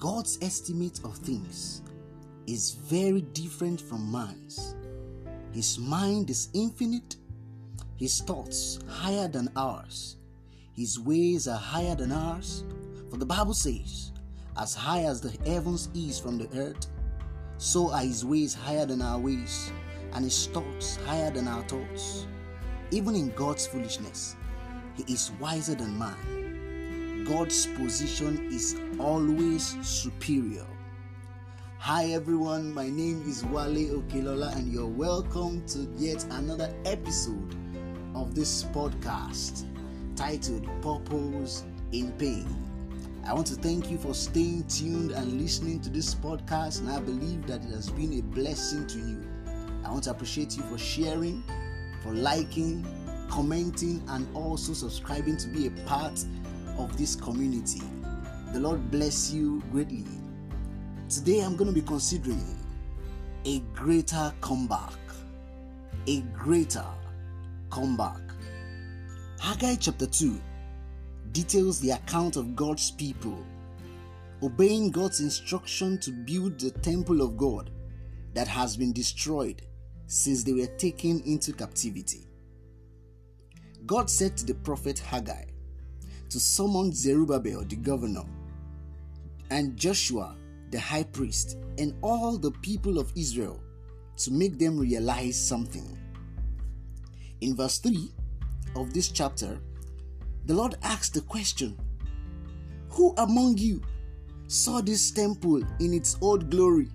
God's estimate of things is very different from man's. His mind is infinite, his thoughts higher than ours, his ways are higher than ours. For the Bible says, as high as the heavens is from the earth, so are his ways higher than our ways, and his thoughts higher than our thoughts. Even in God's foolishness, he is wiser than man. God's position is always superior. Hi everyone, my name is Wale Okelola and you're welcome to yet another episode of this podcast titled Purpose in Pain. I want to thank you for staying tuned and listening to this podcast, and I believe that it has been a blessing to you. I want to appreciate you for sharing, for liking, commenting, and also subscribing to be a part of this community. The Lord bless you greatly. Today I'm going to be considering a greater comeback. A greater comeback. Haggai chapter 2 details the account of God's people obeying God's instruction to build the temple of God that has been destroyed since they were taken into captivity. God said to the prophet Haggai to summon Zerubbabel the governor and Joshua the high priest and all the people of Israel to make them realize something. In verse 3 of this chapter, the Lord asked the question, who among you saw this temple in its old glory?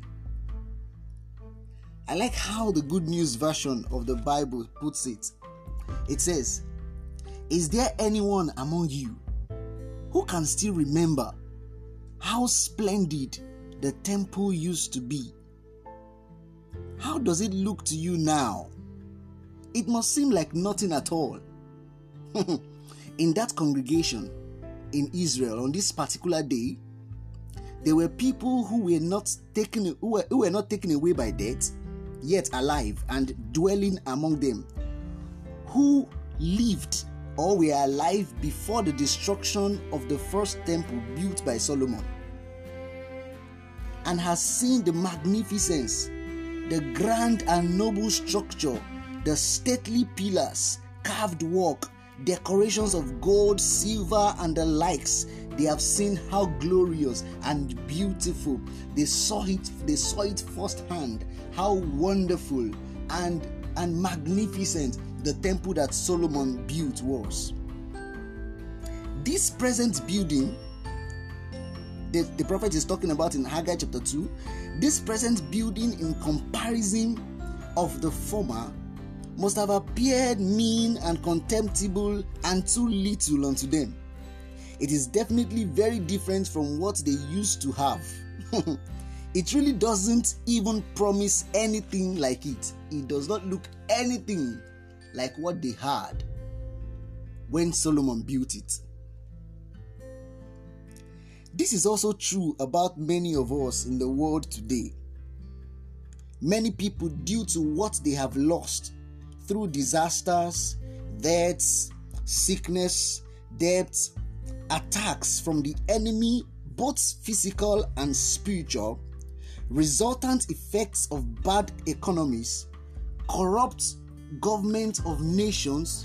I like how the Good News version of the Bible puts it. It says, is there anyone among you who can still remember how splendid the temple used to be? How does it look to you now? It must seem like nothing at all. In that congregation in Israel on this particular day, there were people who were not taken away by death, yet alive and dwelling among them, who lived or were alive before the destruction of the first temple built by Solomon, and has seen the magnificence, the grand and noble structure, the stately pillars, carved work, decorations of gold, silver, and the likes. They have seen how glorious and beautiful. They saw it firsthand, how wonderful and magnificent the temple that Solomon built was. This present building, the prophet is talking about in Haggai chapter 2, this present building in comparison of the former must have appeared mean and contemptible and too little unto them. It is definitely very different from what they used to have. It really doesn't even promise anything like it. It does not look anything like what they had when Solomon built it. This is also true about many of us in the world today. Many people, due to what they have lost through disasters, deaths, sickness, debts, attacks from the enemy, both physical and spiritual, resultant effects of bad economies, corrupt government of nations,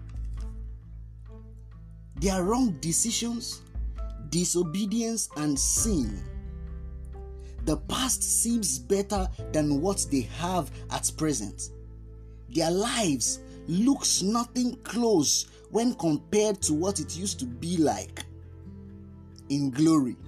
their wrong decisions, disobedience, and sin. The past seems better than what they have at present. Their lives looks nothing close when compared to what it used to be like in glory.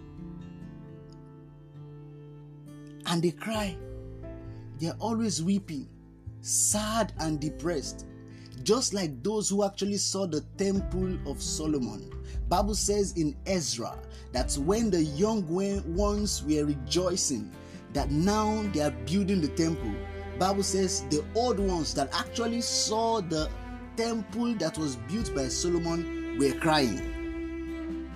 And they cry. They're always weeping, sad and depressed, just like those who actually saw the temple of Solomon. Bible says in Ezra that when the young ones were rejoicing that now they are building the temple, Bible says the old ones that actually saw the temple that was built by Solomon were crying.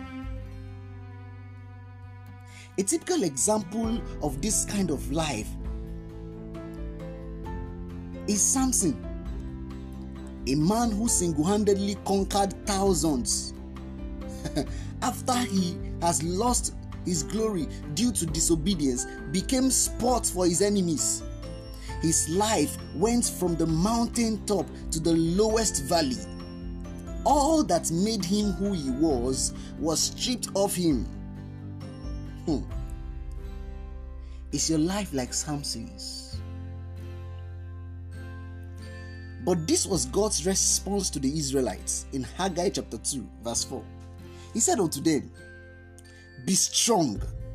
A typical example of this kind of life is Samson, a man who single-handedly conquered thousands after he has lost his glory due to disobedience became sport for his enemies. His life went from the mountain top to the lowest valley. All that made him who he was stripped of him. Is your life like Samson's? But this was God's response to the Israelites in Haggai chapter 2 verse 4. He said unto them, be strong,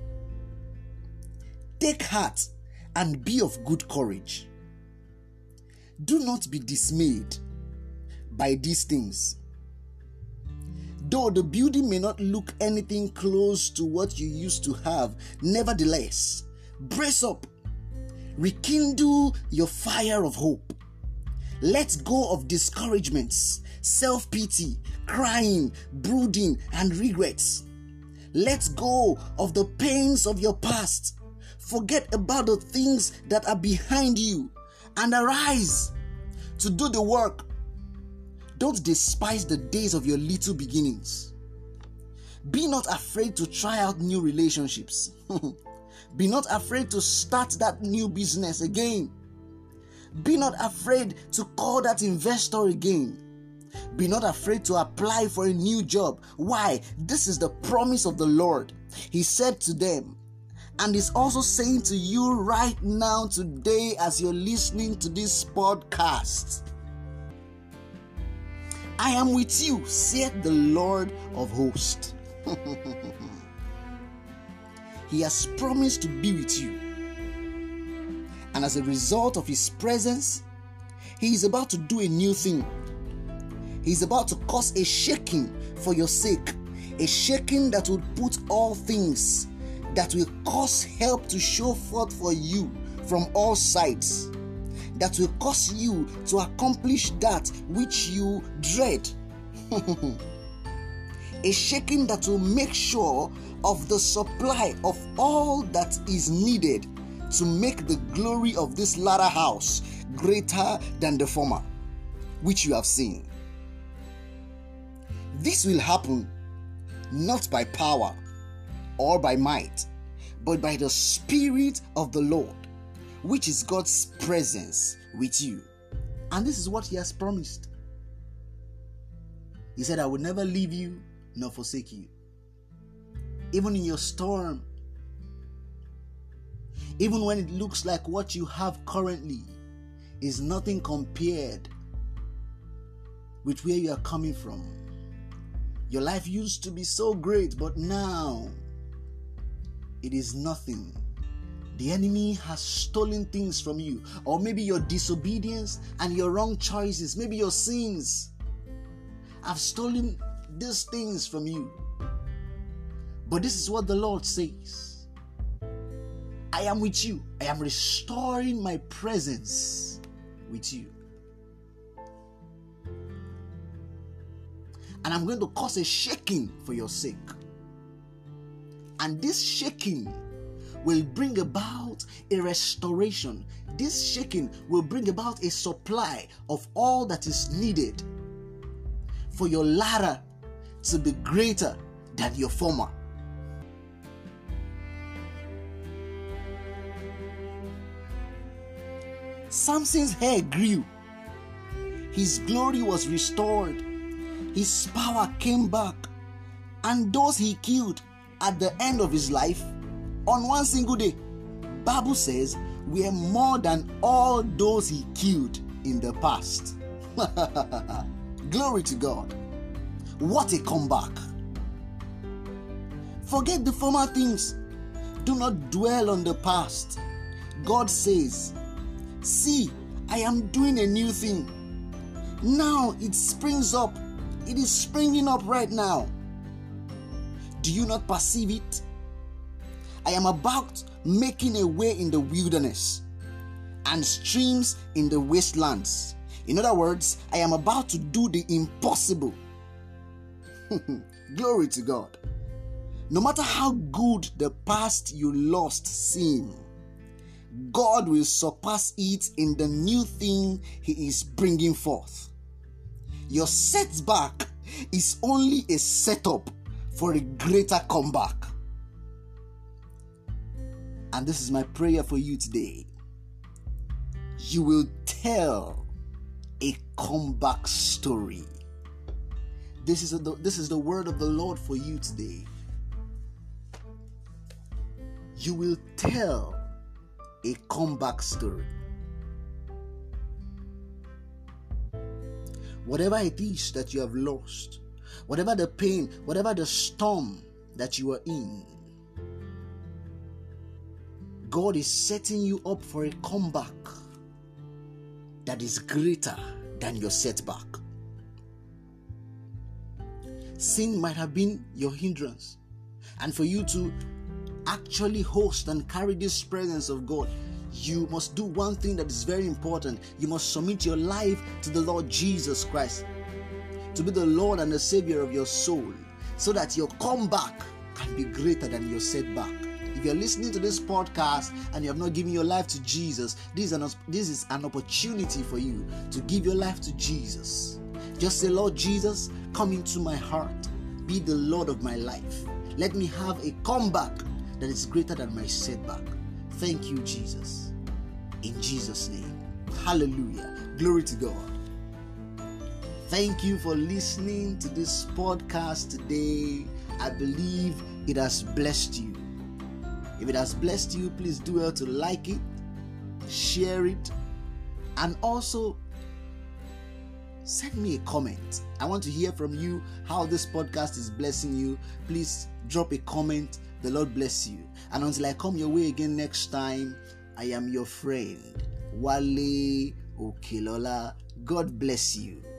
take heart, and be of good courage. Do not be dismayed by these things. Though the building may not look anything close to what you used to have, nevertheless, brace up, rekindle your fire of hope. Let go of discouragements, self-pity, crying, brooding, and regrets. Let go of the pains of your past. Forget about the things that are behind you and arise to do the work. Don't despise the days of your little beginnings. Be not afraid to try out new relationships. Be not afraid to start that new business again. Be not afraid to call that investor again. Be not afraid to apply for a new job. Why? This is the promise of the Lord. He said to them, and is also saying to you right now today as you're listening to this podcast, I am with you, saith the Lord of hosts. He has promised to be with you. And as a result of his presence, he is about to do a new thing. He is about to cause a shaking for your sake. A shaking that will put all things, that will cause help to show forth for you from all sides. That will cause you to accomplish that which you dread. A shaking that will make sure of the supply of all that is needed to make the glory of this latter house greater than the former, which you have seen. This will happen not by power or by might, but by the Spirit of the Lord, which is God's presence with you. And this is what he has promised. He said, I will never leave you nor forsake you. Even in your storm, even when it looks like what you have currently is nothing compared with where you are coming from. Your life used to be so great, but now it is nothing. The enemy has stolen things from you, or maybe your disobedience and your wrong choices, maybe your sins have stolen these things from you. But this is what the Lord says. I am with you. I am restoring my presence with you. And I'm going to cause a shaking for your sake. And this shaking will bring about a restoration. This shaking will bring about a supply of all that is needed for your latter to be greater than your former. Samson's hair grew. His glory was restored. His power came back. And those he killed at the end of his life, on one single day, Bible says, were more than all those he killed in the past. Glory to God. What a comeback. Forget the former things. Do not dwell on the past. God says, see, I am doing a new thing. Now it springs up. It is springing up right now. Do you not perceive it? I am about making a way in the wilderness and streams in the wastelands. In other words, I am about to do the impossible. Glory to God. No matter how good the past you lost seems, God will surpass it in the new thing he is bringing forth. Your setback is only a setup for a greater comeback. And this is my prayer for you today. You will tell a comeback story. This is the word of the Lord for you today. You will tell a comeback story. Whatever it is that you have lost, whatever the pain, whatever the storm that you are in, God is setting you up for a comeback that is greater than your setback. Sin might have been your hindrance, and for you to actually host and carry this presence of God, you must do one thing that is very important. You must submit your life to the Lord Jesus Christ, to be the Lord and the Savior of your soul, so that your comeback can be greater than your setback. If you're listening to this podcast and you have not given your life to Jesus, this is an opportunity for you to give your life to Jesus. Just say, Lord Jesus, come into my heart. Be the Lord of my life. Let me have a comeback that is greater than my setback. Thank you, Jesus. In Jesus' name. Hallelujah. Glory to God. Thank you for listening to this podcast today. I believe it has blessed you. If it has blessed you, please do well to like it, share it, and also send me a comment. I want to hear from you how this podcast is blessing you. Please drop a comment. The Lord bless you. And until I come your way again next time, I am your friend, Wale Okelola. God bless you.